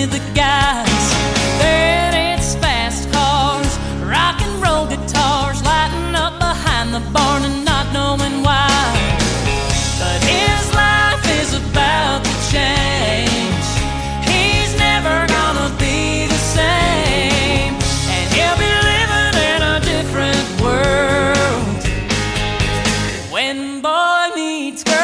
with the guys. Then it's fast cars, rock and roll guitars, lighting up behind the barn and not knowing why. But his life is about to change. He's never gonna be the same, and he'll be living in a different world when boy meets girl.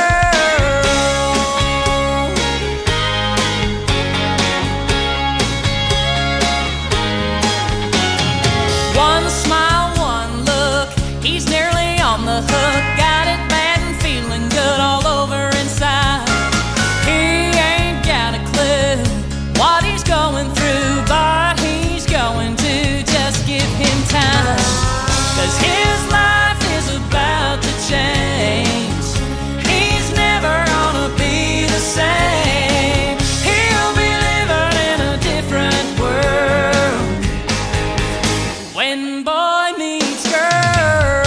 One smile, one look, he's nearly on the hook. Got it bad and feeling good all over inside. He ain't got a clue what he's going through, but he's going to just give him time. 'Cause his life is about to change. He's never gonna be the same. He'll be living in a different world when boy meets girl.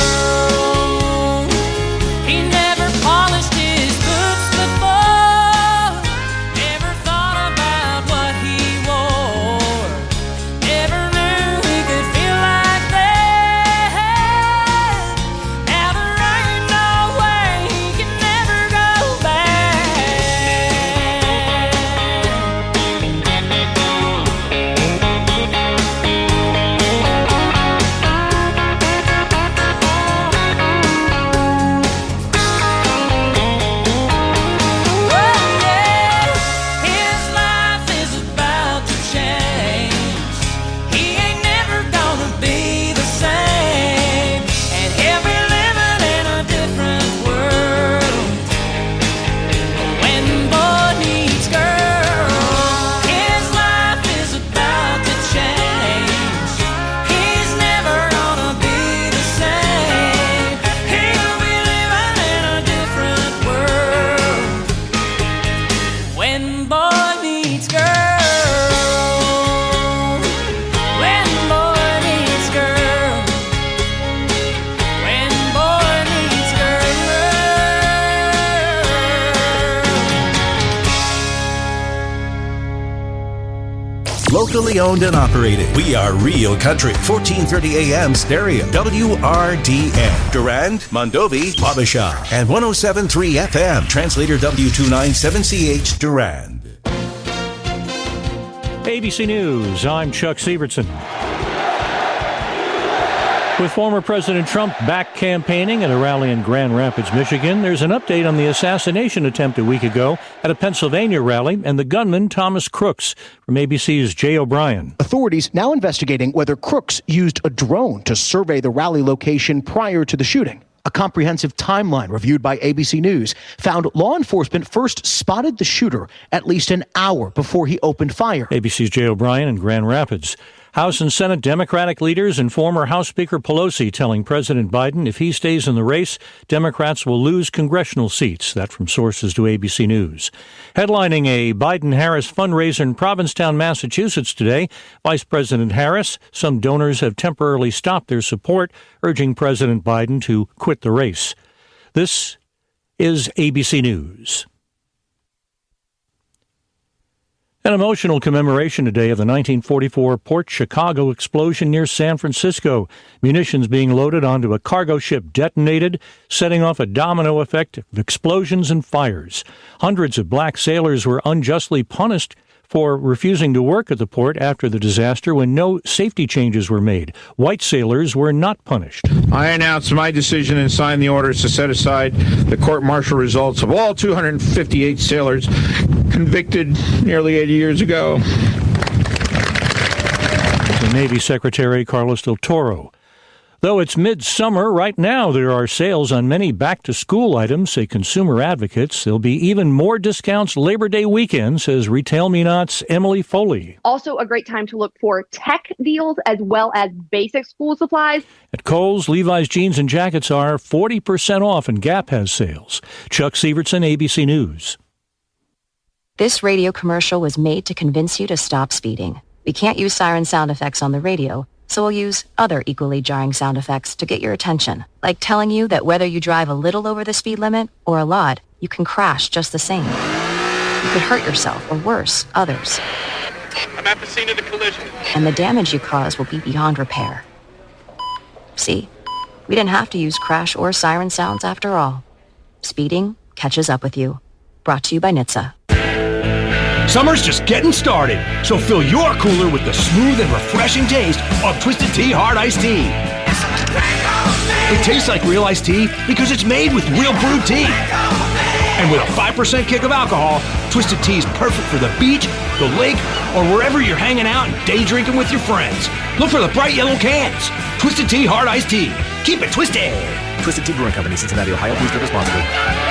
He never polished his boots before, never thought about what he wore, never knew he could feel like that. Now there ain't no way he can never go back. Oh yeah, his life is about to change. He ain't never gonna be the same, and he'll be living in a different world when boy meets girl. His life is about to change. He's never gonna be the same. He'll be living in a different world when boy meets girl. When boy meets girl. When boy meets girl. Locally owned and operated. We are Real Country. 1430 AM stereo. WRDN. Durand, Mondovi, Wabasha. And 107.3 FM. Translator W297CH Durand. ABC News, I'm Chuck Sievertson. With former President Trump back campaigning at a rally in Grand Rapids, Michigan, there's an update on the assassination attempt a week ago at a Pennsylvania rally and the gunman Thomas Crooks. From ABC's Jay O'Brien. Authorities now investigating whether Crooks used a drone to survey the rally location prior to the shooting. A comprehensive timeline reviewed by ABC News found law enforcement first spotted the shooter at least an hour before he opened fire. ABC's Jay O'Brien in Grand Rapids. House and Senate Democratic leaders and former House Speaker Pelosi telling President Biden if he stays in the race, Democrats will lose congressional seats. That from sources to ABC News. Headlining a Biden-Harris fundraiser in Provincetown, Massachusetts today, Vice President Harris, some donors have temporarily stopped their support, urging President Biden to quit the race. This is ABC News. An emotional commemoration today of the 1944 Port Chicago explosion near San Francisco. Munitions being loaded onto a cargo ship detonated, setting off a domino effect of explosions and fires. Hundreds of black sailors were unjustly punished for refusing to work at the port after the disaster when no safety changes were made. White sailors were not punished. I announced my decision and signed the orders to set aside the court-martial results of all 258 sailors convicted nearly 80 years ago. The Navy Secretary Carlos Del Toro. Though it's midsummer, right now there are sales on many back-to-school items, say consumer advocates. There'll be even more discounts Labor Day weekend, says Retail Me-Not's Emily Foley. Also a great time to look for tech deals as well as basic school supplies. At Kohl's, Levi's jeans and jackets are 40% off, and Gap has sales. Chuck Sievertson, ABC News. This radio commercial was made to convince you to stop speeding. We can't use siren sound effects on the radio, so we'll use other equally jarring sound effects to get your attention, like telling you that whether you drive a little over the speed limit or a lot, you can crash just the same. You could hurt yourself or worse, others. I'm at the scene of the collision. And the damage you cause will be beyond repair. See? We didn't have to use crash or siren sounds after all. Speeding catches up with you. Brought to you by NHTSA. Summer's just getting started, so fill your cooler with the smooth and refreshing taste of Twisted Tea Hard Iced Tea. It tastes like real iced tea because it's made with real brewed tea. And with a 5% kick of alcohol, Twisted Tea is perfect for the beach, the lake, or wherever you're hanging out and day drinking with your friends. Look for the bright yellow cans. Twisted Tea Hard Iced Tea. Keep it twisted. Twisted Tea Brewing Company, Cincinnati, Ohio. Please drink responsibly.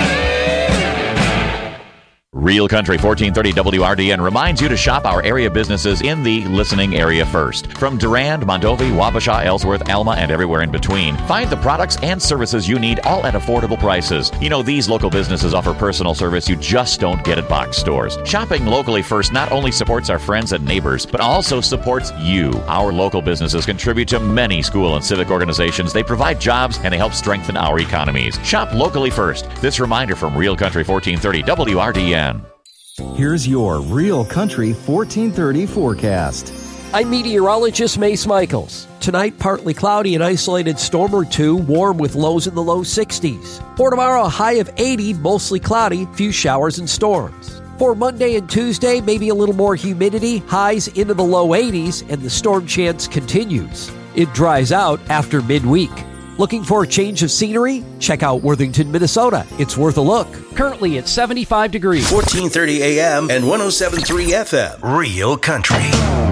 Real Country 1430 WRDN reminds you to shop our area businesses in the listening area first. From Durand, Mondovi, Wabasha, Ellsworth, Alma, and everywhere in between, find the products and services you need all at affordable prices. You know, these local businesses offer personal service you just don't get at box stores. Shopping locally first not only supports our friends and neighbors, but also supports you. Our local businesses contribute to many school and civic organizations. They provide jobs and they help strengthen our economies. Shop locally first. This reminder from Real Country 1430 WRDN. Here's your Real Country 1430 forecast. I'm meteorologist Mace Michaels. Tonight, partly cloudy, an isolated storm or two, warm with lows in the low 60s. For tomorrow, a high of 80, mostly cloudy, few showers and storms. For Monday and Tuesday, maybe a little more humidity, highs into the low 80s, and the storm chance continues. It dries out after midweek. Looking for a change of scenery? Check out Worthington, Minnesota. It's worth a look. Currently at 75 degrees. 1430 AM and 107.3 FM. Real Country.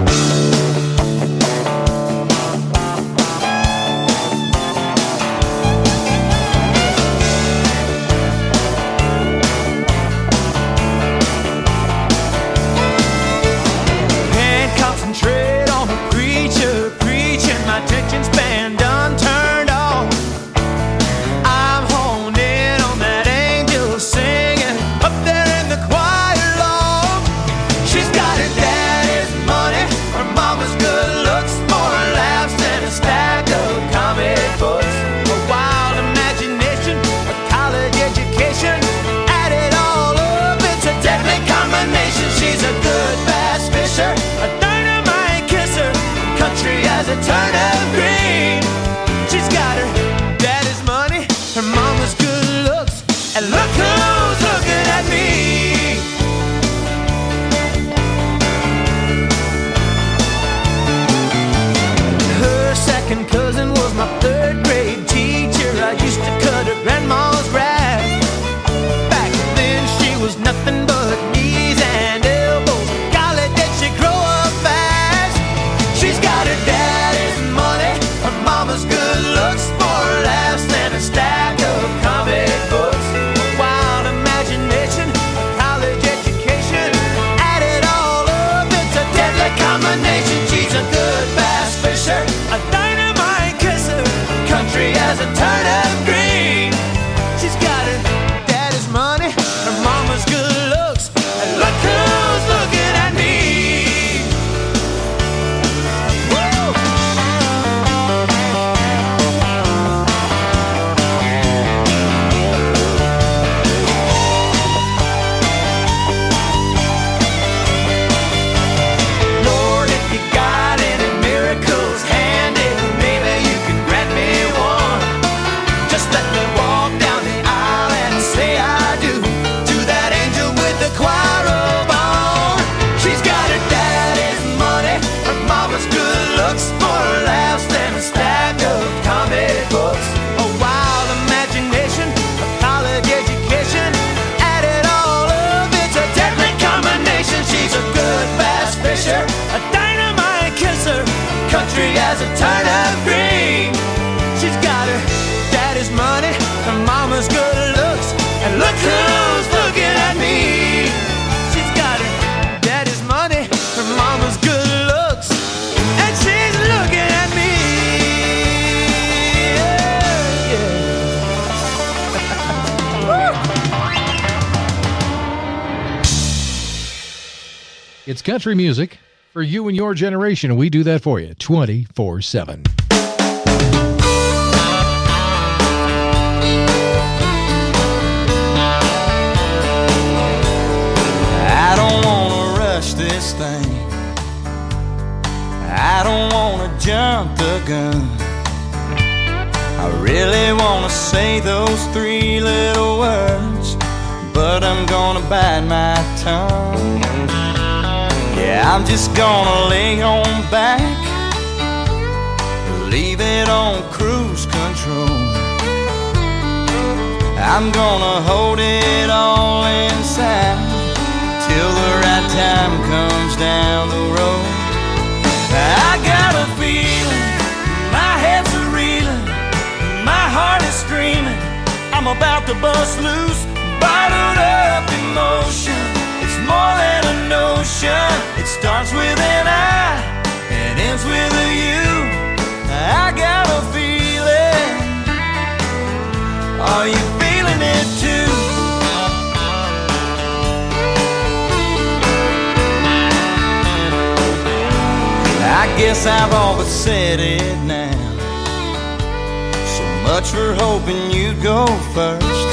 Can't concentrate on the preacher preaching. My attention span done turned off. I'm honed in on that angel singing up there in the choir loft. She's got her daddy's money, her mama's good looks, more laughs than a stack of comic books. A wild imagination, a college education, add it all up, it's a deadly combination. She's a good bass fisher, a dynamite kisser, country as a turnip green. She's got her daddy's money, her mama's good looks, and look who's looking at me. Her second cousin was my third grade teacher. I used to cut her grandma's grass. Back then she was nothing but knees and elbows. Golly, did she grow up fast? She's got her daddy's money, her mama's good looks, more laughs than a stack of comic books. A wild imagination, a college education, add it all up, it's a deadly combination. She's a good bass fisher, a dynamite kisser, country as a turnip green. She's got her daddy's money, her mama's good looks, and look who's looking at me. Woo! Lord, if you got any miracles handy, maybe you can grant me one. Just let me walk down the aisle and say I do to that angel with the choir robe on. She's got her daddy's money, her mama's good looks, more laughs than a stack of comic books. A wild imagination, a college education, add it all up, it's a deadly combination. She's a good bass fisher, a dynamite kisser, country as a turnip green. She's got her daddy's money, her mama's good looks, and look who's looking at me. She's got her daddy's money, her mama's good looks, and she's looking at me. Yeah, yeah. It's country music for you and your generation, and we do that for you 24/7. I don't wanna rush this thing. I don't wanna jump the gun. I really wanna say those three little words, but I'm gonna bite my tongue. Yeah, I'm just gonna lay on back, leave it on cruise control. I'm gonna hold it all inside till the right time comes down the road. I got a feeling, my head's a reeling, my heart is screaming, I'm about to bust loose, bottled up emotion. It's more than a notion. It starts with an I and ends with a you. I got a feeling. Are you feeling it too? I guess I've all but said it now. So much for hoping you'd go first.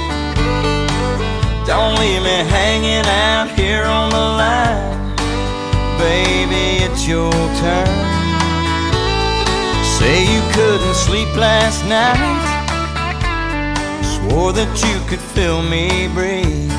Don't leave me hanging out here on the line. Baby, it's your turn. Say you couldn't sleep last night, swore that you could feel me breathe.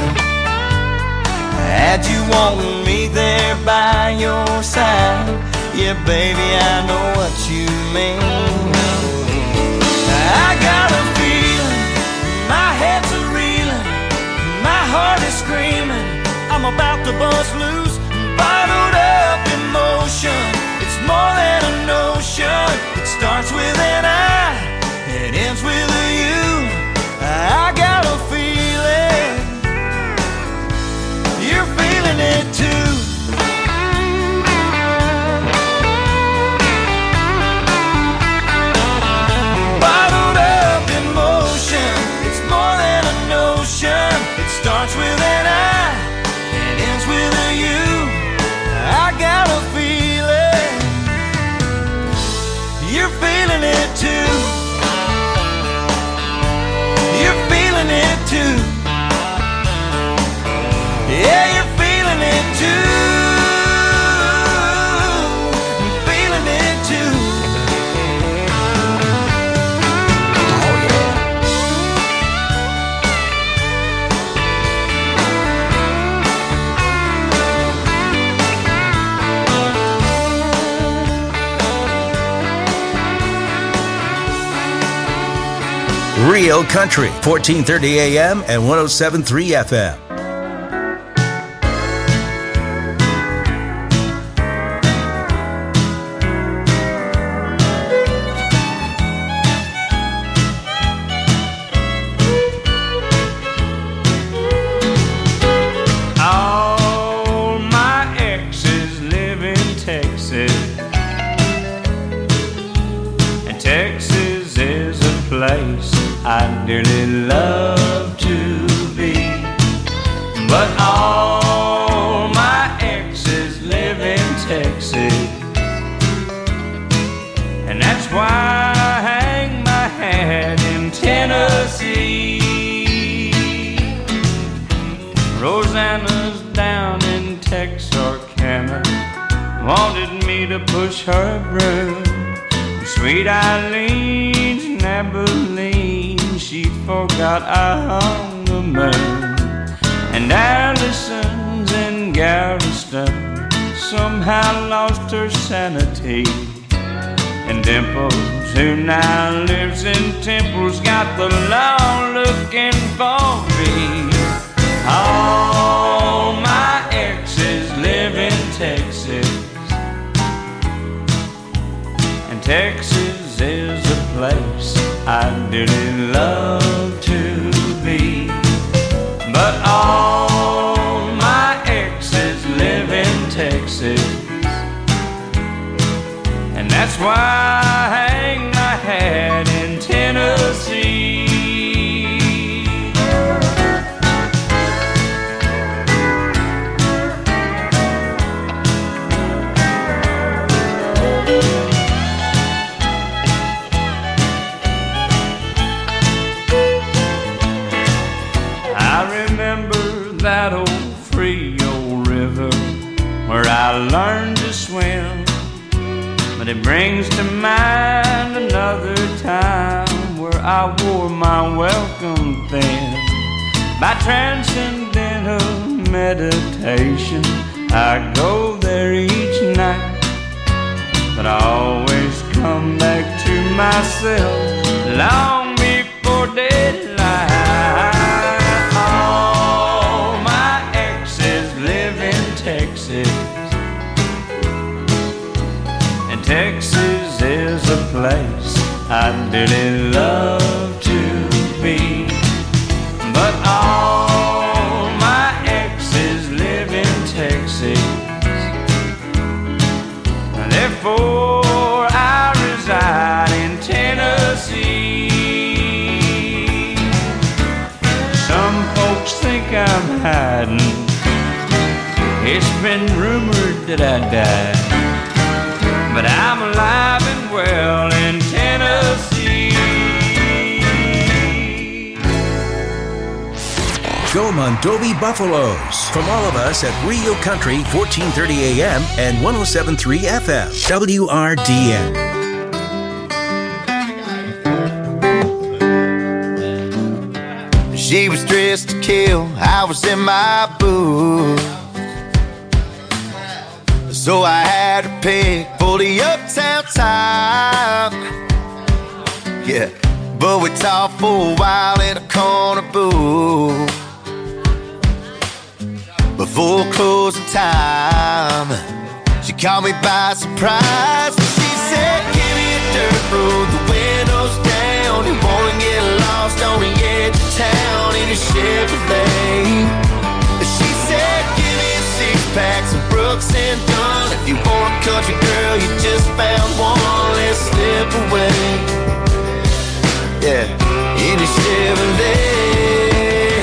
Had you wanting me there by your side, yeah, baby, I know what you mean. I got a feeling, my head's a reeling, my heart is screaming, I'm about to bust loose, bottled up emotion. It's more than a notion. It starts with an I, it ends with a you. I got a feeling, you're feeling it too. Bottled up emotion, it's more than a notion. It starts with an I, it ends with a you. I got a feeling, you're feeling it too. You're feeling it too. Yeah, you're feeling it too. I'm feeling it too. Oh yeah. Real Country, 1430 AM and 107.3 FM. All my exes live in Texas, and Texas is a place I'd dearly love to be. But all my exes live in Texas, and that's why I hang my hat in Tennessee. Rosanna's down in Texarkana, wanted me to push her broom. Sweet Eileen's in Abilene, she forgot I hung the moon. And Allison's in Galveston somehow lost her sanity. And Dimples, who now lives in Temple's, got the law looking for me. All my exes live in Texas, and Texas is a place I'd dearly love to be. But all my exes live in Texas, and that's why I hang my hat in Tennessee. That old Frio River where I learned to swim. it brings to mind another time where I wore my welcome thin. By transcendental meditation, I go there each night, but I always come back to myself long before daylight. All my exes live in Texas, and Texas is a place I'd dearly love to be. But all my exes live in Texas, therefore I reside in Tennessee. Some folks think I'm hiding, it's been rumored that I died, but I'm alive and well in Tennessee. Go Mondovi Buffaloes. From all of us at Rio Country, 1430 AM and 107.3 FM. WRDN. She was dressed to kill, I was in my booth, so I had to pick for the uptown time. Yeah, but we talked for a while in a corner booth before closing time. She caught me by surprise. She said, give me a dirt road, the windows down. You wanna get lost on the edge of town in a Chevrolet. She said, give me a six-pack, some Brooks and Dunn. If you want a country girl, you just found one. Let's slip away. Yeah, in a Chevrolet.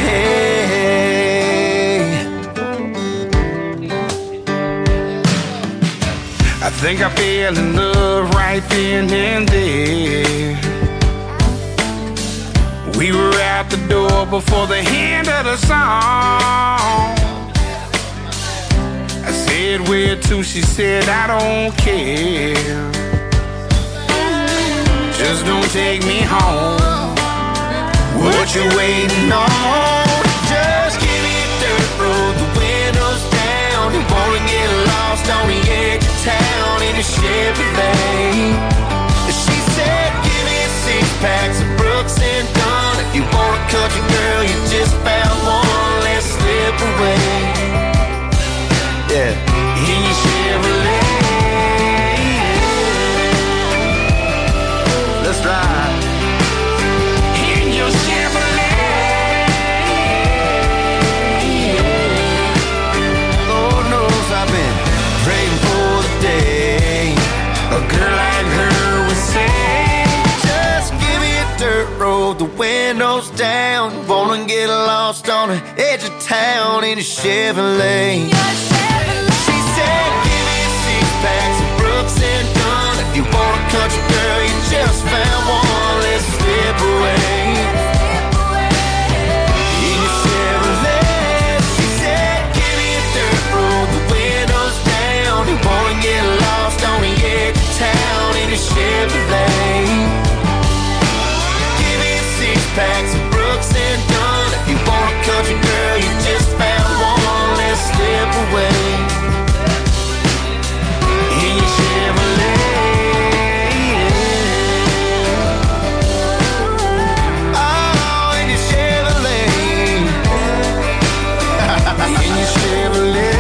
I think I fell in love right then and there. We were out the door before the end of the song. I said, where to? She said, I don't care. Just don't take me home. What you waiting on? Just give me a dirt road, the windows down. You wanna get lost on the edge of town in a Chevrolet. She said, give me a six-pack, some Brooks and Dunn. If you want a country girl, you just found one. Let's slip away. Yeah, in your Chevrolet. Let's ride. In your Chevrolet. Lord knows I've been praying for the day a girl like her would say, just give me a dirt road, the windows down. Wanna get lost on the edge of town in a Chevrolet. She said, give me a six-pack, some Brooks and Dunn. If you want a country girl, you just found one. Let's slip away. In your Chevrolet. She said, give me a dirt road, the windows down. You wanna get lost on the edge of town in a Chevrolet. Give me a six-pack, some Brooks and Dunn. If you want a country girl, you just found one. Let's slip away. In your Chevrolet. Oh, in your Chevrolet. In your Chevrolet.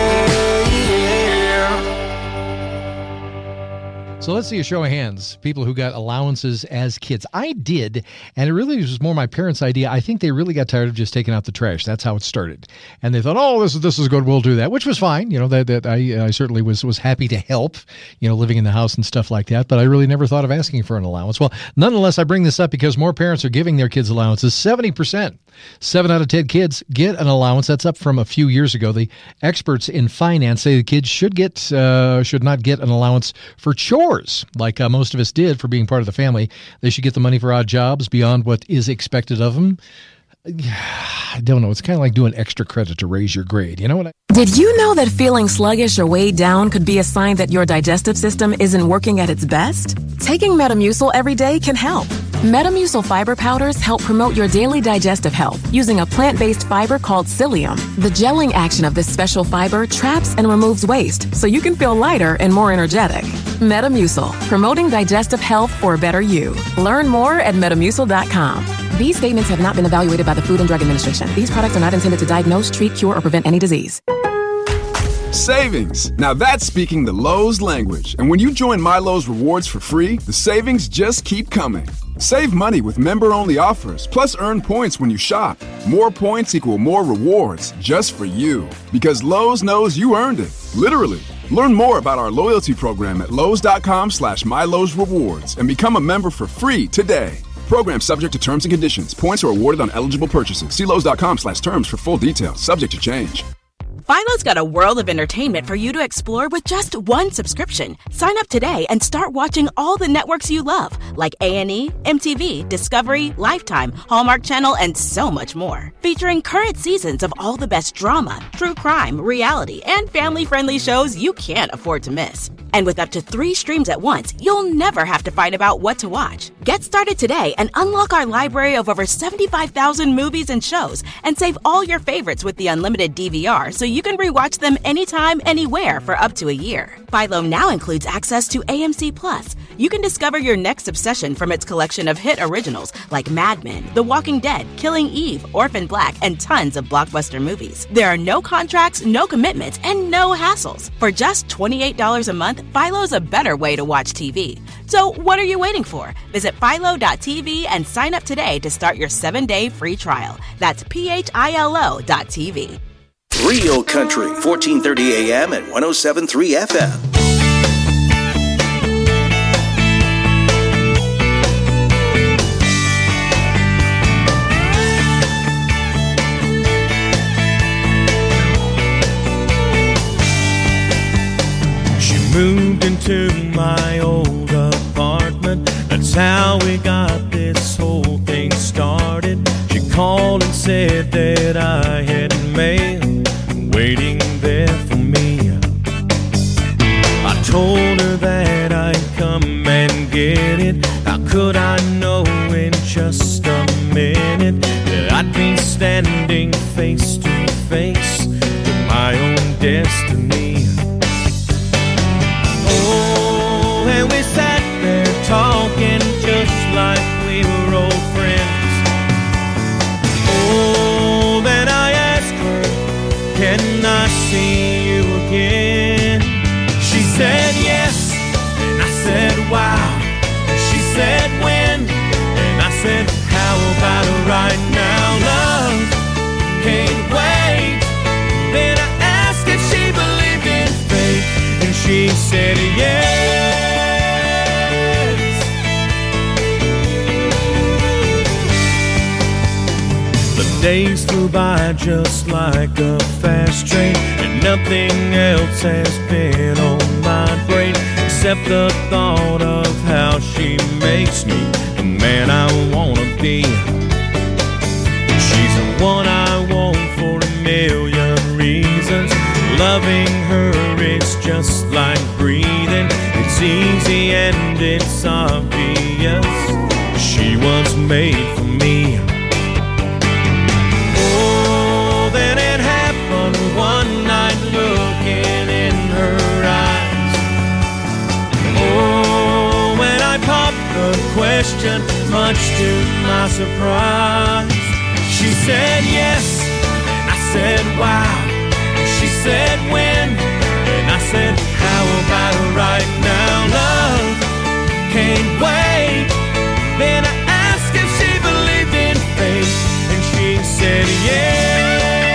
So let's see a show of hands. People who got allowances as kids. I did, and it really was more my parents' idea. I think they really got tired of just taking out the trash. That's how it started. And they thought, oh, this is good. We'll do that, which was fine. You know, that I certainly was happy to help, you know, living in the house and stuff like that. But I really never thought of asking for an allowance. Well, nonetheless, I bring this up because more parents are giving their kids allowances. 70%. 7 out of 10 kids get an allowance. That's up from a few years ago. The experts in finance say the kids should not get an allowance for chores, like most of us did for being part of the family. They should get the money for odd jobs beyond what is expected of them. I don't know. It's kind of like doing extra credit to raise your grade. You know what? Did you know that feeling sluggish or weighed down could be a sign that your digestive system isn't working at its best? Taking Metamucil every day can help. Metamucil fiber powders help promote your daily digestive health using a plant-based fiber called psyllium. The gelling action of this special fiber traps and removes waste so you can feel lighter and more energetic. Metamucil, promoting digestive health for a better you. Learn more at Metamucil.com. These statements have not been evaluated by the Food and Drug Administration. These products are not intended to diagnose, treat, cure, or prevent any disease. Savings. Now that's speaking the Lowe's language. And when you join My Lowe's Rewards for free, the savings just keep coming. Save money with member-only offers, plus earn points when you shop. More points equal more rewards, just for you. Because Lowe's knows you earned it. Literally. Learn more about our loyalty program at Lowes.com/MyLowe'sRewards and become a member for free today. Program subject to terms and conditions. Points are awarded on eligible purchases. See Lowes.com/terms for full details. Subject to change. Philo's got a world of entertainment for you to explore with just one subscription. Sign up today and start watching all the networks you love, like A&E, MTV, Discovery, Lifetime, Hallmark Channel, and so much more. Featuring current seasons of all the best drama, true crime, reality, and family-friendly shows you can't afford to miss. And with up to 3 streams at once, you'll never have to fight about what to watch. Get started today and unlock our library of over 75,000 movies and shows, and save all your favorites with the unlimited DVR so you can rewatch them anytime, anywhere for up to a year. Philo now includes access to AMC+. You can discover your next obsession from its collection of hit originals like Mad Men, The Walking Dead, Killing Eve, Orphan Black, and tons of blockbuster movies. There are no contracts, no commitments, and no hassles. For just $28 a month, Philo's a better way to watch TV. So what are you waiting for? Visit philo.tv and sign up today to start your 7-day free trial. That's philo.tv. Real Country, 1430 AM and 107.3 FM. She moved into my old apartment. That's how we got this whole thing started. She called and said that I had mail waiting there for me. I told her that I'd come and get it. How could I know in just a minute that I'd be standing face to face with my own destiny? Oh, and we sat there talking just like we were old friends. Oh, then I asked her, can I see you again? She said yes, and I said wow. She said when, and I said how about right now? Love can't wait. Then I asked if she believed in fate, and she said yes. The days flew by just like a fast train, and nothing else has been on my brain except the thought of how she makes me the man I wanna be. She's the one I want for a million reasons. Loving her is just like breathing. It's easy and it's obvious. She was made for me. Oh, then it happened one night looking in her eyes. Oh, when I popped the question, much to my surprise, she said yes, and I said wow. She said when, and I said how about right now? Love can't wait. Then I asked if she believed in fate, and she said yes.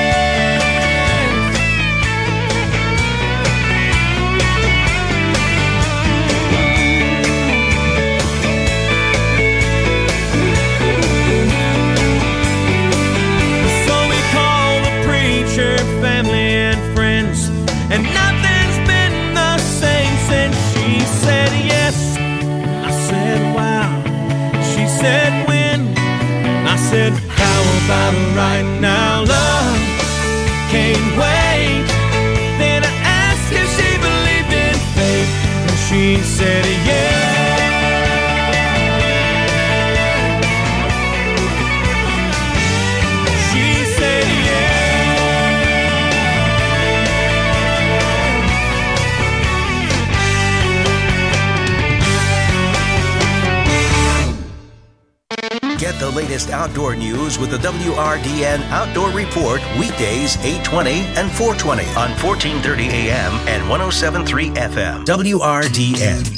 So we called the preacher, family, and friends, and nothing's been the same since she said yes. I said wow. She said when, and I said how Bible right now. Love can't wait. Then I asked if she believed in fate, and she said yeah. She said Get the latest outdoor news with the WRDN Outdoor Report weekdays 8:20 and 4:20 on 1430 AM and 107.3 FM. WRDN.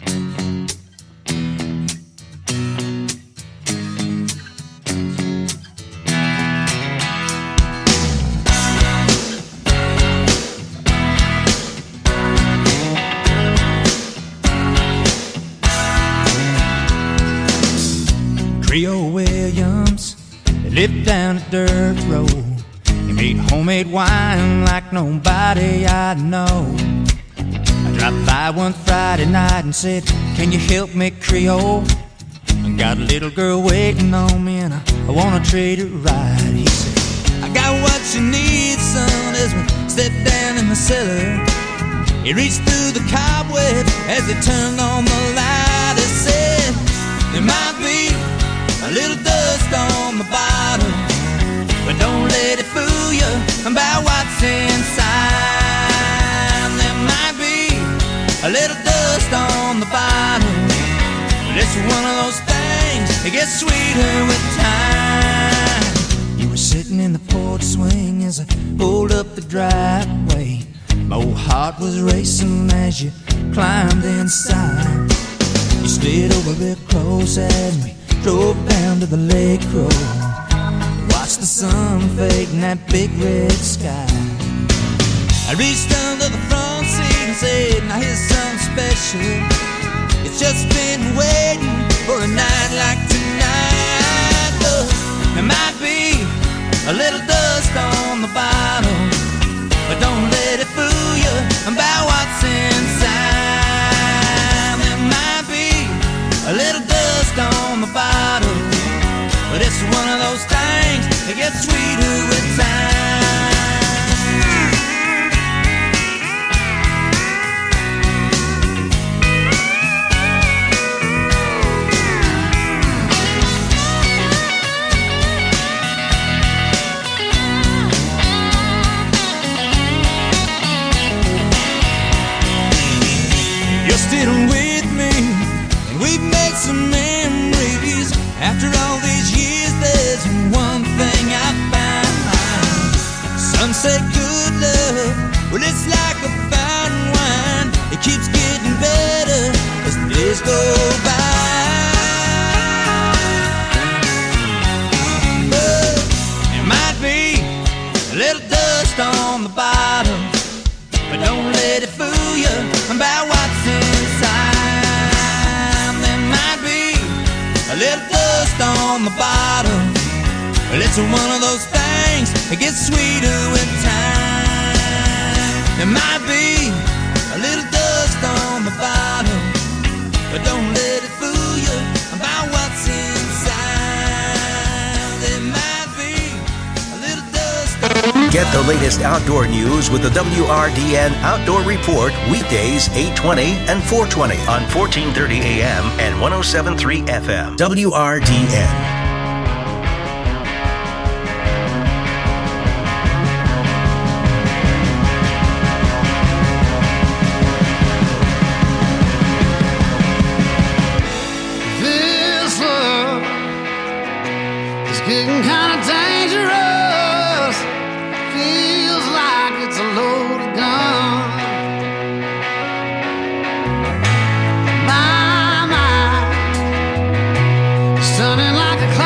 Creole Williams lived down a dirt road. He made homemade wine like nobody I know. I dropped by one Friday night and said, can you help me, Creole? I got a little girl waiting on me and I wanna treat her right. He said, I got what you need, son, as we stepped down in the cellar. He reached through the cobweb as he turned on the light. He said, there might be a little dust on the bottom, but don't let it fool you about what's inside. There might be a little dust on the bottom, but it's one of those things that gets sweeter with time. You were sitting in the porch swing as I pulled up the driveway. My old heart was racing as you climbed inside. You slid over real close as we drove down to the lake road. Watched the sun fade in that big red sky. I reached under the front seat and said, now here's something special. It's just been waiting for a night like tonight. Look, there might be a little dust on the bottom, but don't let it fool you about what's inside. There might be a little dust on the bottom, but it's one of those things that gets sweeter with time. You're still with me, and we've made some memories. After all these years, there's one thing I found. Some say good love, well, it's like a fine wine. It keeps getting better as the days go by. But there might be a little dust on the bottom, but don't let it fool you about what's inside. There might be a little dust on the bottom, but it's one of those things that gets sweeter with time. There might be a little dust on the bottom, but don't let it fool you about what's inside. There might be a little dust on the bottom. Get the latest outdoor news with the WRDN Outdoor Report weekdays 8:20 and 4:20 on 1430 AM and 107.3 FM. WRDN. This love is getting kind of dangerous. Feels like it's a loaded gun. My mind is turning like a cloud.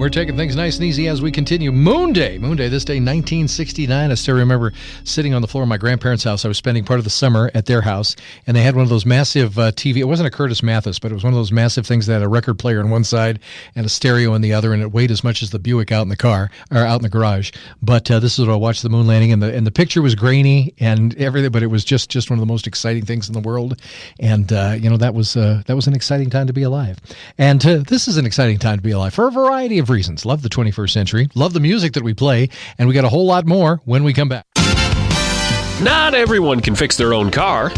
we're taking things nice and easy as we continue. Moon Day this day, 1969. I still remember sitting on the floor of my grandparents' house. I was spending part of the summer at their house, and they had one of those massive TV. It wasn't a Curtis Mathis, but it was one of those massive things that had a record player on one side and a stereo on the other, and it weighed as much as the Buick out in the car or out in the garage. But this is what I watched the moon landing, and the picture was grainy and everything, but it was just one of the most exciting things in the world. And that was an exciting time to be alive. And this is an exciting time to be alive for a variety of reasons. Love the 21st century, love the music that we play, and we got a whole lot more when we come back. Not everyone can fix their own car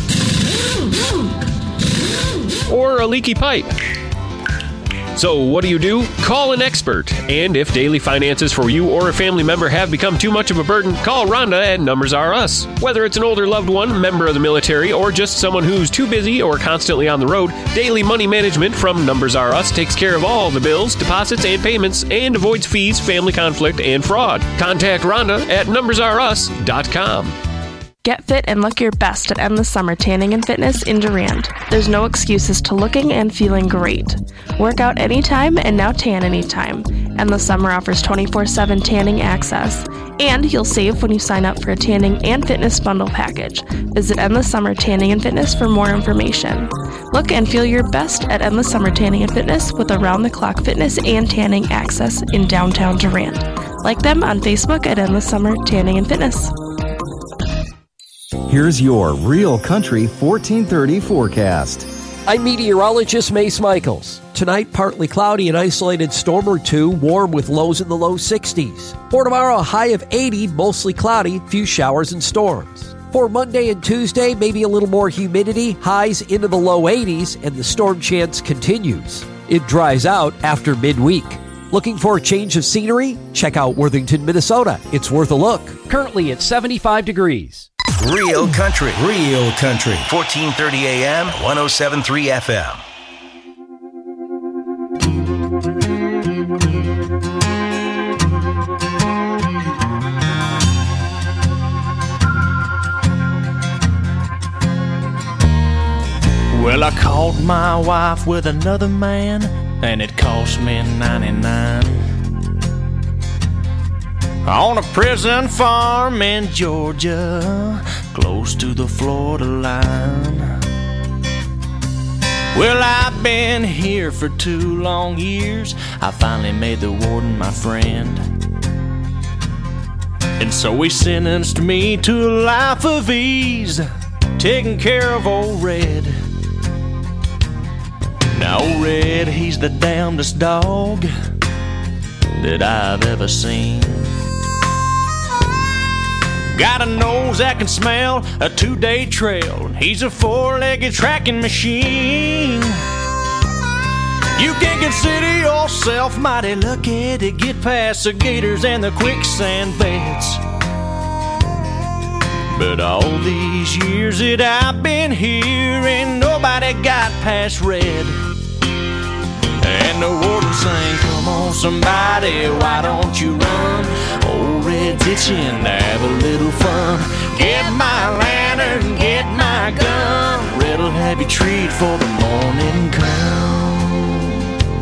or a leaky pipe. So what do? Call an expert. And if daily finances for you or a family member have become too much of a burden, call Rhonda at Numbers R Us. Whether it's an older loved one, member of the military, or just someone who's too busy or constantly on the road, Daily Money Management from Numbers R Us takes care of all the bills, deposits, and payments and avoids fees, family conflict, and fraud. Contact Rhonda at numbersrus.com. Get fit and look your best at Endless Summer Tanning and Fitness in Durand. There's no excuses to looking and feeling great. Work out anytime and now tan anytime. Endless Summer offers 24/7 tanning access. And you'll save when you sign up for a tanning and fitness bundle package. Visit Endless Summer Tanning and Fitness for more information. Look and feel your best at Endless Summer Tanning and Fitness with around-the-clock fitness and tanning access in downtown Durand. Like them on Facebook at Endless Summer Tanning and Fitness. Here's your Real Country 1430 forecast. I'm meteorologist Mace Michaels. Tonight, partly cloudy, an isolated storm or two, warm with lows in the low 60s. For tomorrow, a high of 80, mostly cloudy, few showers and storms. For Monday and Tuesday, maybe a little more humidity, highs into the low 80s, and the storm chance continues. It dries out after midweek. Looking for a change of scenery? Check out Worthington, Minnesota. It's worth a look. Currently at 75 degrees. Real Country. 1430 AM, 107.3 FM. Well, I caught my wife with another man, and it cost me $99. On a prison farm in Georgia, close to the Florida line. Well, I've been here for 2 long years. I finally made the warden my friend. And so he sentenced me to a life of ease, taking care of old Red. Now old Red, he's the damnedest dog that I've ever seen. Got a nose that can smell a 2-day trail. He's a 4-legged tracking machine. You can consider yourself mighty lucky to get past the gators and the quicksand beds. But all these years that I've been here, ain't nobody got past Red. And the warden sang, come on somebody, why don't you run? Old Red's itching to have a little fun. Get my lantern, get my gun. Red'll have you treat for the morning come.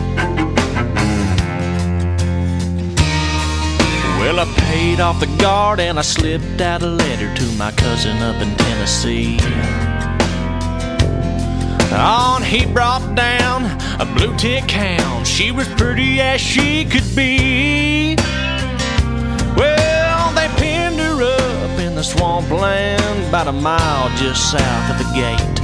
Well, I paid off the guard and I slipped out a letter to my cousin up in Tennessee. On he brought down a blue tick hound. She was pretty as she could be. Well, they pinned her up in the swampland about a mile just south of the gate.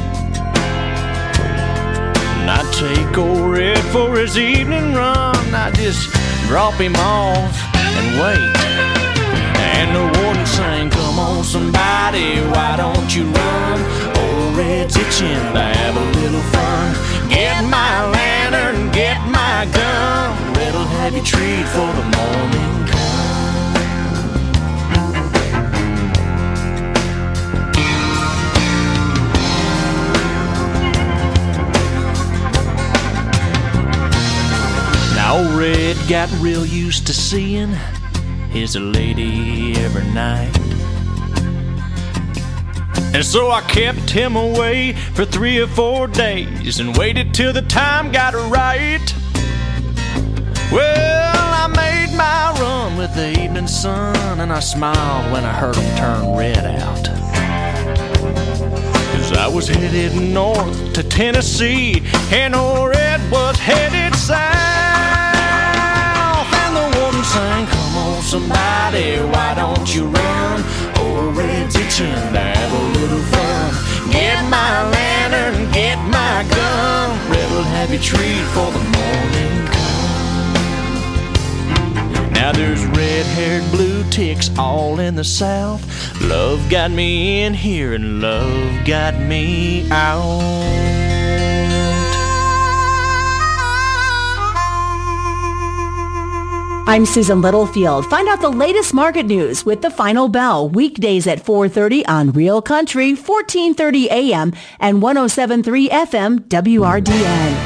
And I'd take old Red for his evening run. I'd just drop him off and wait. And the warden sang, come on somebody, why don't you run? Old Red's itching to have a little fun. Get my lantern, get my gun. Red'll have you treat for the morning come. Now old Red got real used to seeing his lady every night. And so I kept him away for 3 or 4 days and waited till the time got right. Well, I made my run with the evening sun, and I smiled when I heard them turn red out. 'Cause I was headed north to Tennessee, and old Red was headed south. And the woman sang, come on somebody, why don't you run? Old Red's itching to have a little fun. Get my lantern, get my gun, Red'll have you treat for the morning come. Now there's red-haired blue ticks all in the south. Love got me in here and love got me out. I'm Susan Littlefield. Find out the latest market news with The Final Bell, weekdays at 4:30 on Real Country, 1430 AM and 107.3 FM WRDN.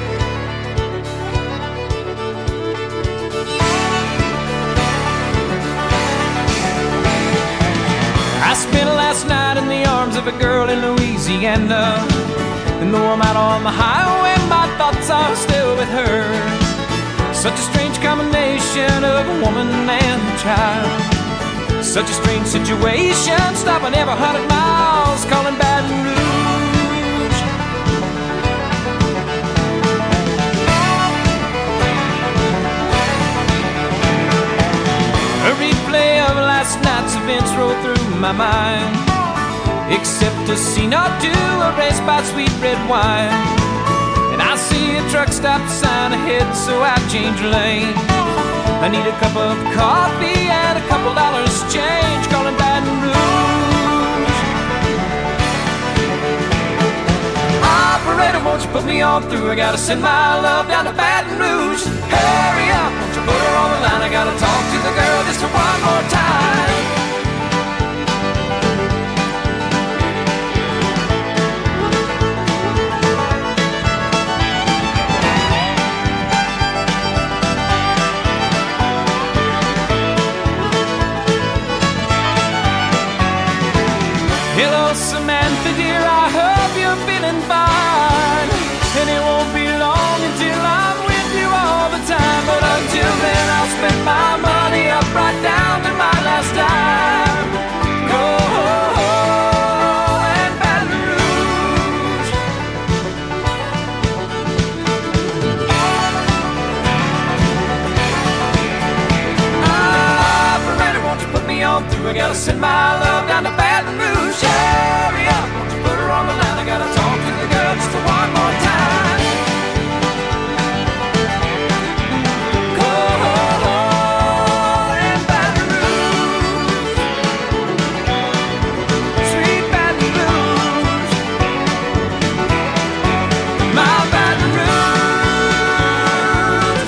I spent last night in the arms of a girl in Louisiana, and though I'm out on the highway, my thoughts are still with her. Such a strange combination of a woman and a child. Such a strange situation, stopping every 100 miles, calling Baton Rouge. A replay of last night's events rolled through my mind, except a scene or two erased by sweet red wine. I see a truck stop sign ahead, so I change lane. I need a cup of coffee and a couple dollars change, calling Baton Rouge. Operator, won't you put me on through? I gotta send my love down to Baton Rouge. Hurry up, won't you put her on the line? I gotta talk to the girl just one more time. Hello, Samantha, dear, I hope you're feeling fine. And it won't be long until I'm with you all the time. But until then, I'll spend my money up right down to my last dime. Oh, and Baton Rouge. Operator, won't you put me on through? I gotta send my love down to Baton Rouge. Hurry up, won't you put her on the line? I gotta talk to the girl just one more time. Go and Baton Rouge, sweet Baton Rouge, my Baton Rouge.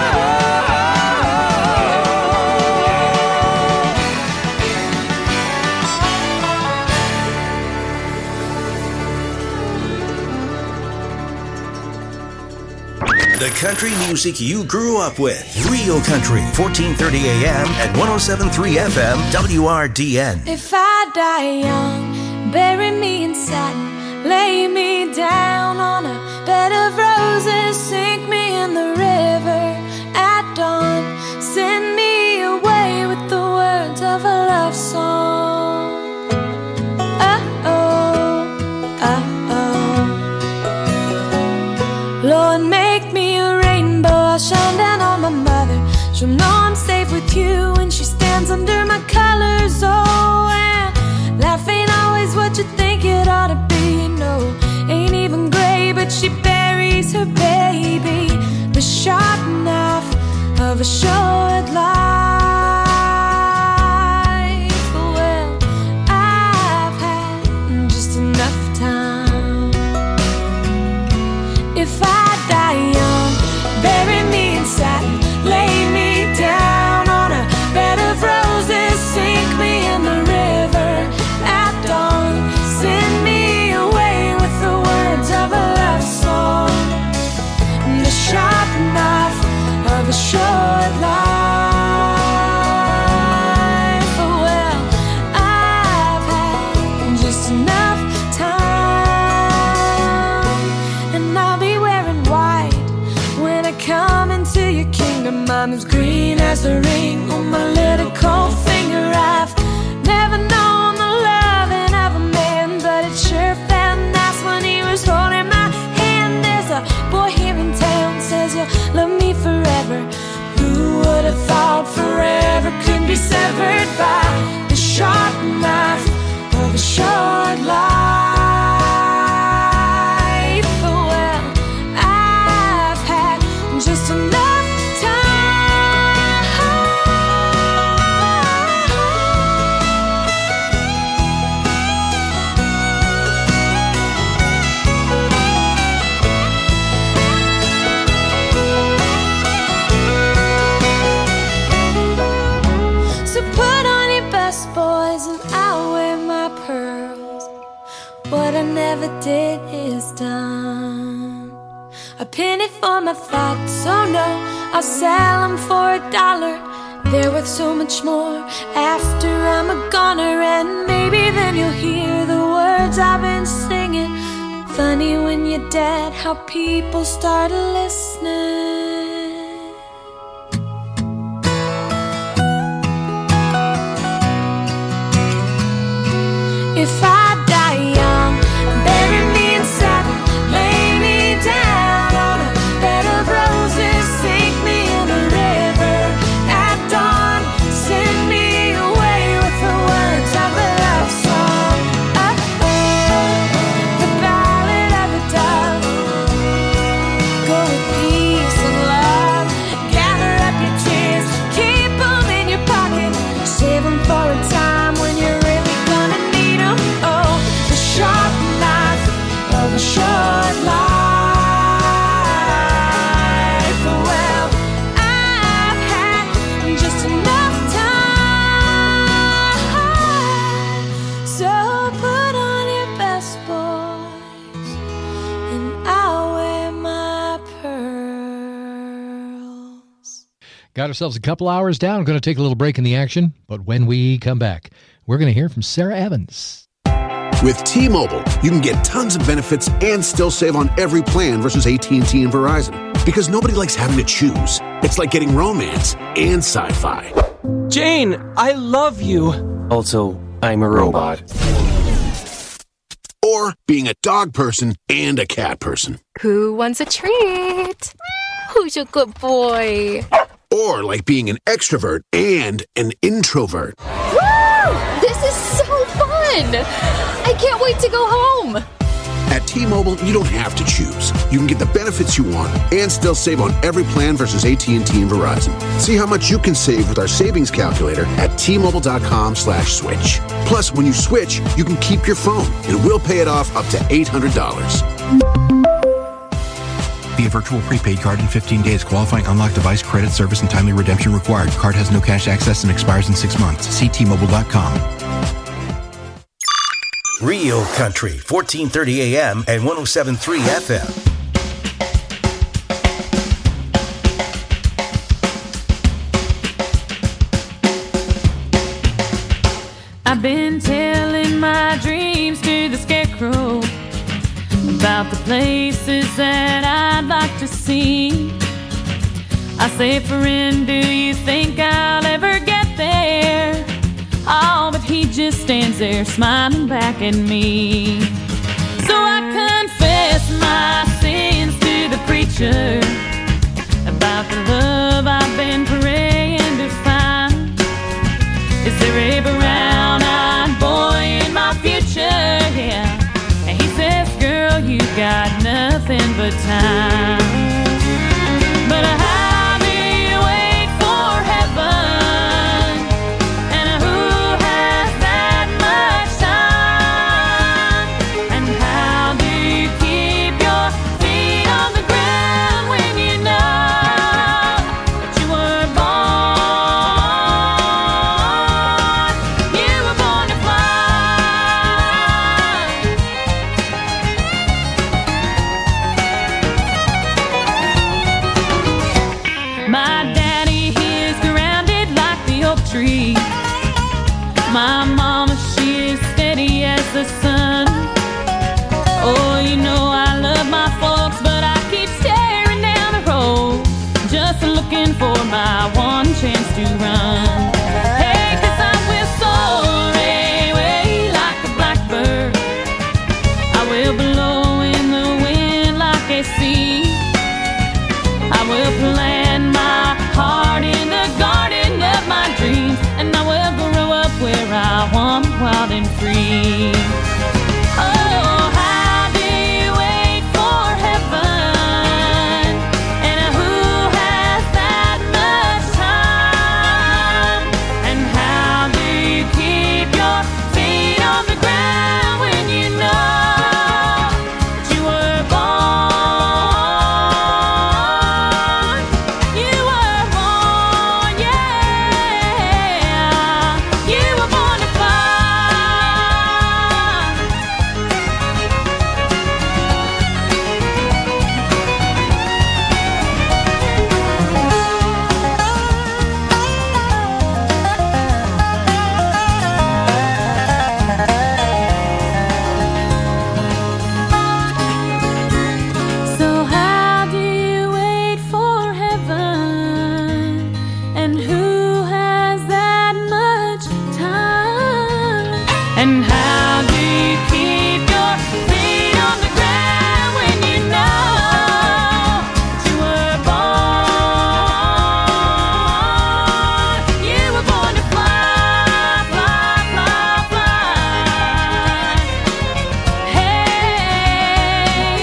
The country music you grew up with. Real Country, 1430 AM and 107.3 FM WRDN. If I die young, bury me in satin, lay me down on a bed of roses, sink me in the river at dawn, send me away with the words of a love song. Lord, make me a rainbow, I'll shine down on my mother. She'll know I'm safe with you when she stands under my colors. Oh, and life ain't always what you think it ought to be. No, ain't even gray, but she buries her baby. The sharp knife of a short life. Well, I've had just enough time. If I die young, bury me in satin, lay me down on a bed of roses. be severed by the sharp knife of a short life. Well, I've had just enough what I never did is done. A penny for my thoughts, oh no, I'll sell them for $1. They're worth so much more after I'm a goner. And maybe then you'll hear the words I've been singing. Funny when you're dead, how people start listening. If I die young, bury me in satin, lay me down on a bed of roses, sink me in a river at dawn, send me away with the words of a love song. The ballad of the dove. Go with peace and love, gather up your tears, keep them in your pocket, save them for a time when you're really gonna need them. Oh, the sharp knife of a short life. Well, I've had just enough time. So put on your best, boys, and I'll wear my pearls. Got ourselves a couple hours down. Going to take a little break in the action, but when we come back, we're going to hear from Sarah Evans. With T-Mobile, you can get tons of benefits and still save on every plan versus AT&T and Verizon. Because nobody likes having to choose. It's like getting romance and sci-fi. Jane, I love you. Also, I'm a robot. Or being a dog person and a cat person. Who wants a treat? Who's a good boy? Or like being an extrovert and an introvert. Woo! This is so fun! I can't wait to go home! At T-Mobile, you don't have to choose. You can get the benefits you want and still save on every plan versus AT&T and Verizon. See how much you can save with our savings calculator at T-Mobile.com/switch. Plus, when you switch, you can keep your phone and we'll pay it off up to $800. Via virtual prepaid card in 15 days. Qualifying unlocked device, credit, service, and timely redemption required. Card has no cash access and expires in 6 months. See T-Mobile.com. Real Country, 1430 AM and 107.3 FM. I've been telling my dreams to the scarecrow about the places that I'd like to see. I say, friend, do you think I'll ever get there? Oh, but he just stands there smiling back at me. So I confess my sins to the preacher about the love I've been praying to find. Is there a brown-eyed boy in my future? Yeah. And he says, girl, you got nothing but time. But how do you wait for heaven? My mama, she is steady as the sun. Oh, you know I love my folks, but I keep staring down the road, just looking for my one chance to run. Hey, 'cause I will soar away like a blackbird. I will blow in the wind like a sea. I will plant my heart in the garden of my dreams, and And how do you keep your feet on the ground when you know that you were born? You were born to fly, fly, fly, fly. Hey,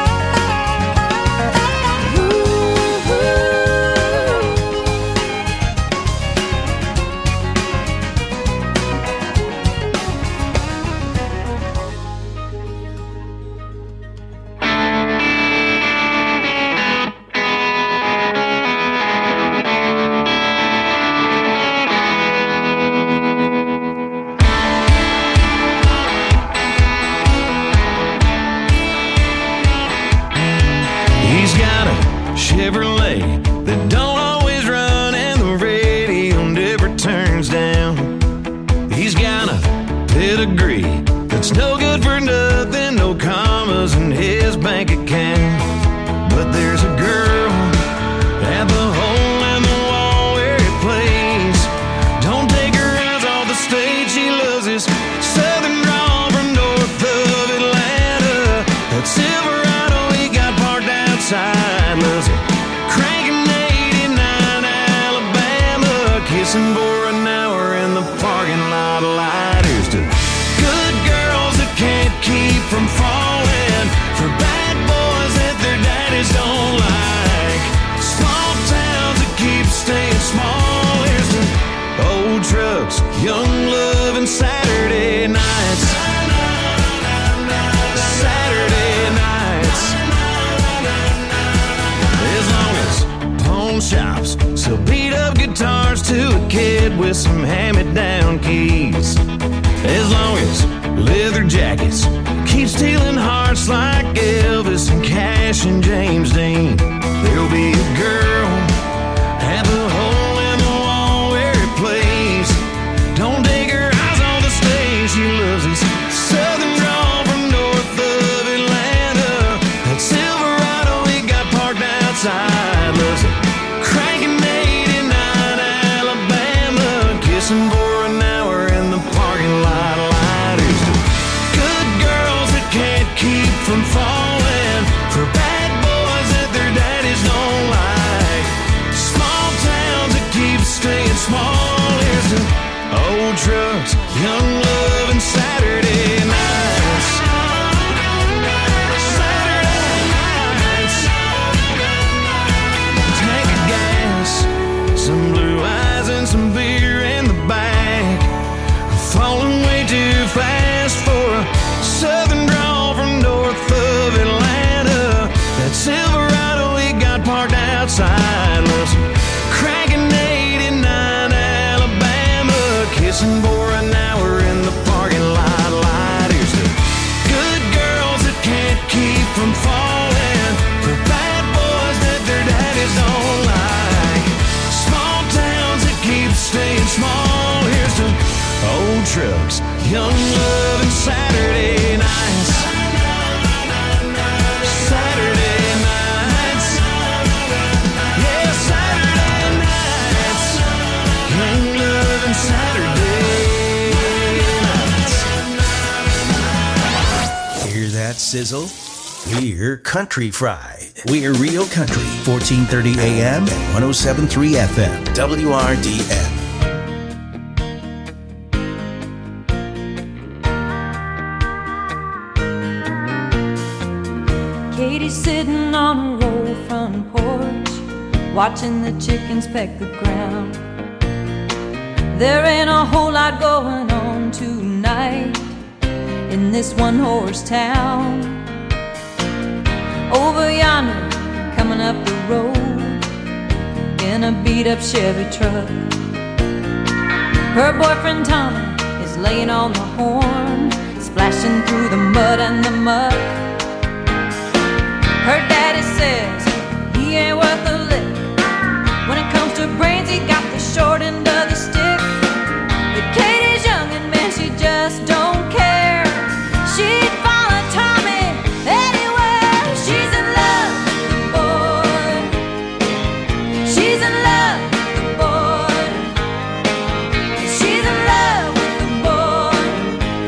He's got a Chevrolet that don't always run and the radio never turns down. He's got a pedigree that's no good for nothing, no commas in his bank account. But there's a girl at the hole in the wall where he plays. Don't take her eyes off the stage, she loves his southern drawl from north of Atlanta. That Silverado he got parked outside, loves it cranking 89 Alabama, kissing for an hour in the parking lot light. Here's to good girls that can't keep from falling, for bad boys that their daddies don't like, small towns that keep staying small. Here's to old trucks, young love, and Saturday nights. Saturday nights. As long as pawn shops sell beat up guitars to a kid with some hand-me-down keys, as long as leather jackets keep stealing hearts like Elvis and Cash and James Dean, there'll be a girl at the hole in the wall where he plays. Don't take her eyes on the stage, she loves his southern drawl from north of Atlanta. That Silverado he got parked outside, loves it cranking 89 Alabama, kissing for an hour in the parking lot light. Here's to good girls that can't keep from falling, for bad boys that their daddies don't like, small towns that keep staying small. Here's to old trucks, young love, and Saturday nights. Saturday nights. Tank of gas, some blue eyes and some beer in the back, falling way too fast for a southern drawl from north of Atlanta. That Silverado he got parked outside, loves cranking 89 Alabama, kissing for an hour in the parking lot light. Here's to good girls that can't keep from falling, for bad boys that their daddies don't like, small towns that keep staying small. Here's to old trucks, young love, and Saturday nights. Saturday nights. Yeah, Saturday nights. Young love and Saturday nights. Hear that sizzle? We're Country Fried. We're Real Country, 1430 AM and 107.3 FM, WRDN. Katie's sitting on a roll front porch, watching the chickens peck the ground. There ain't a whole lot going on tonight in this one-horse town. Over yonder, coming up the road in a beat-up Chevy truck, her boyfriend Tommy is laying on the horn, splashing through the mud and the muck. Her daddy says he ain't worth a lick. When it comes to brains, he got the short end of the stick. But Katie's young and man, she just don't care. She'd follow Tommy anywhere. She's in love with the boy. She's in love with the boy. She's in love with the boy.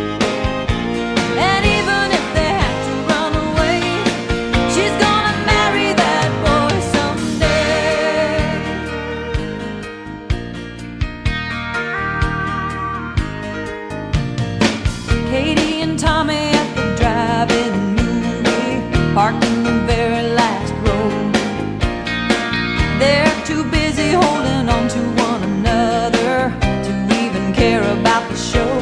parked in the very last row. They're too busy holding on to one another to even care about the show.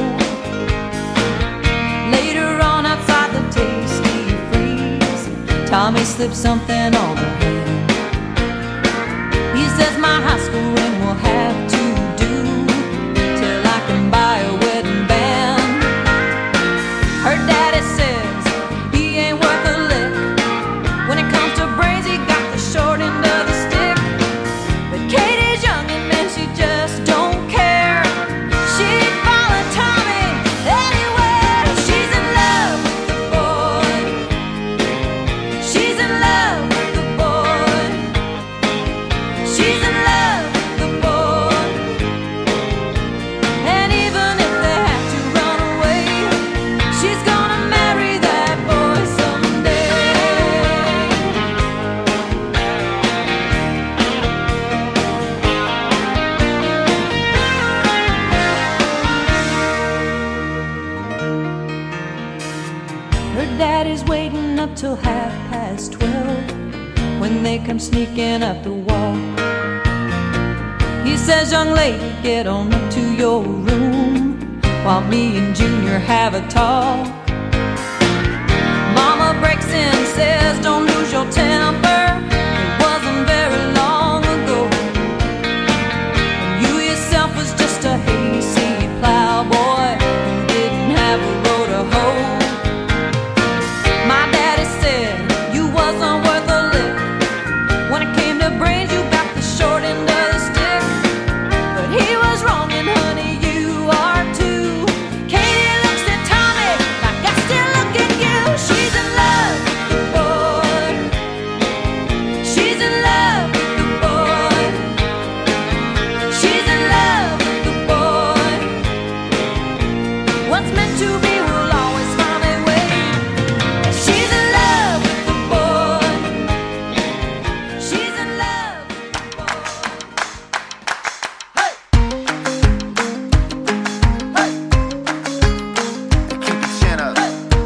Later on outside the Tasty Freeze, Tommy slipped something on her hand. He says my high school ring will have to do till I can buy a wedding band. Her daddy says he ain't worth a lick. When it comes to brains, he got the short end of the stick. But Katie's young and man, she just don't care. She'd follow Tommy anywhere. She's in love with the boy. She's in love with the boy. She's in love with the boy. And even if they have to run away, she's gonna marry that boy someday. Her daddy's waiting up till 12:30 when they come sneaking up the wall. He says, young lady, get on up to your room while me and Junior have a talk. Mama breaks in, says, don't lose your temper. It wasn't very long ago when you yourself was just a hayseed plowboy who didn't have a row to hoe. My daddy said you wasn't worth a lick. When it came to brains, you got the short end of the stick. But he was wrong, and honey, you are too. Katie looks at Tommy like I still look at you. She's in love with the boy. She's in love with the boy. She's in love with the boy. What's meant to be will always find a way. She's in love with the boy. She's in love with the boy. Keep your chin up.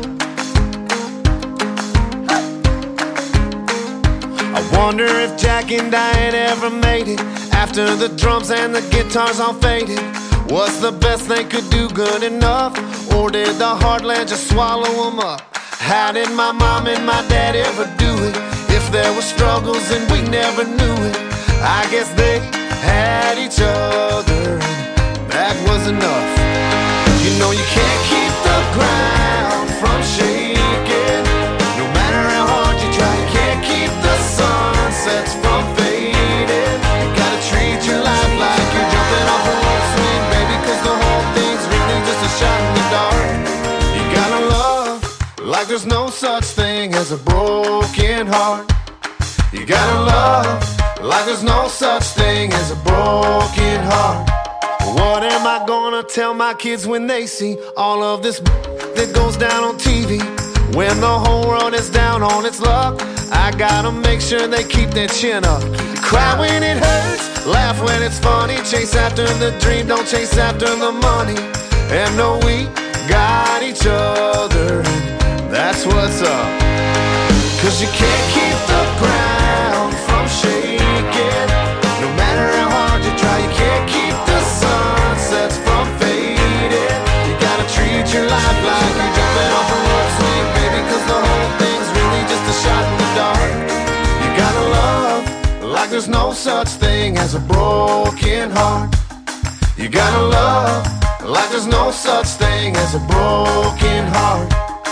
I wonder if Jack and Diane ever made it after the drums and the guitars all faded. Was the best they could do good enough, or did the heartland just swallow them up? How did my mom and my dad ever do it? If there were struggles and we never knew it, I guess they had each other, and that was enough. You know you can't keep the ground from shaking. No matter how hard you try, you can't keep the sunsets from fading. You gotta treat your life like you're jumping off a rope swing, baby, 'cause the whole thing's really just a shot in the dark. You gotta love like there's no such thing as a broken heart. You gotta love like there's no such thing as a broken heart. What am I gonna tell my kids when they see all of this that goes down on TV? When the whole world is down on its luck, I gotta make sure they keep their chin up. Cry when it hurts, laugh when it's funny. Chase after the dream, don't chase after the money. And know we got each other, and that's what's up. 'Cause you can't keep the ground from shaking. No matter how hard you try, you can't keep the sunsets from fading. You gotta treat your life like you're jumping off a rope swing, baby, 'cause the whole thing's really just a shot in the dark. You gotta love like there's no such thing as a broken heart. You gotta love like there's no such thing as a broken heart.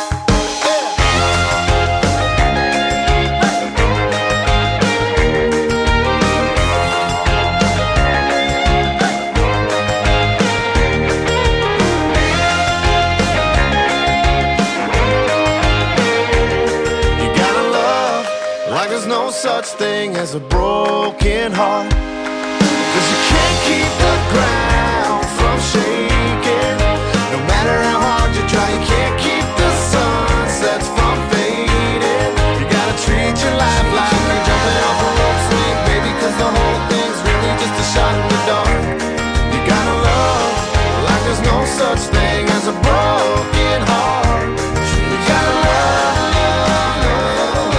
Such thing as a broken heart. 'Cause you can't keep the ground from shaking. No matter how hard you try, you can't keep the sunsets from fading. You gotta treat your life like you're jumping off a rope swing, baby, 'cause the whole thing's really just a shot in the dark. You gotta love like there's no such thing as a broken heart. You gotta love, love, love.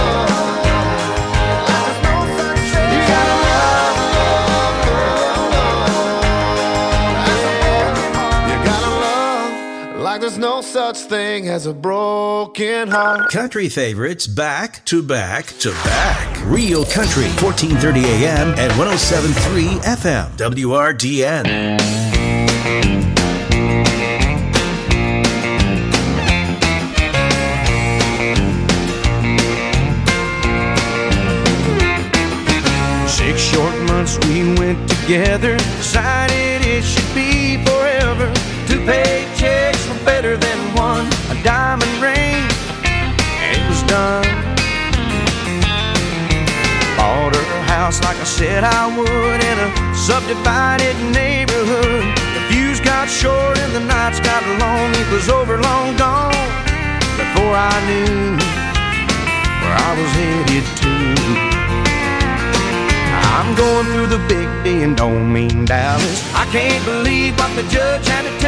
like there's no such thing as a broken heart. Country favorites back to back to back. Real Country, 1430 AM and 107.3 FM. WRDN. Short months we went together, decided it should be forever. 2 paychecks were better than one, a diamond ring, and it was done. Bought her a house like I said I would, in a subdivided neighborhood. The fuse got short and the nights got long, it was over, long gone, before I knew where I was headed to. I'm going through the big D and don't mean Dallas. I can't believe what the judge had to tell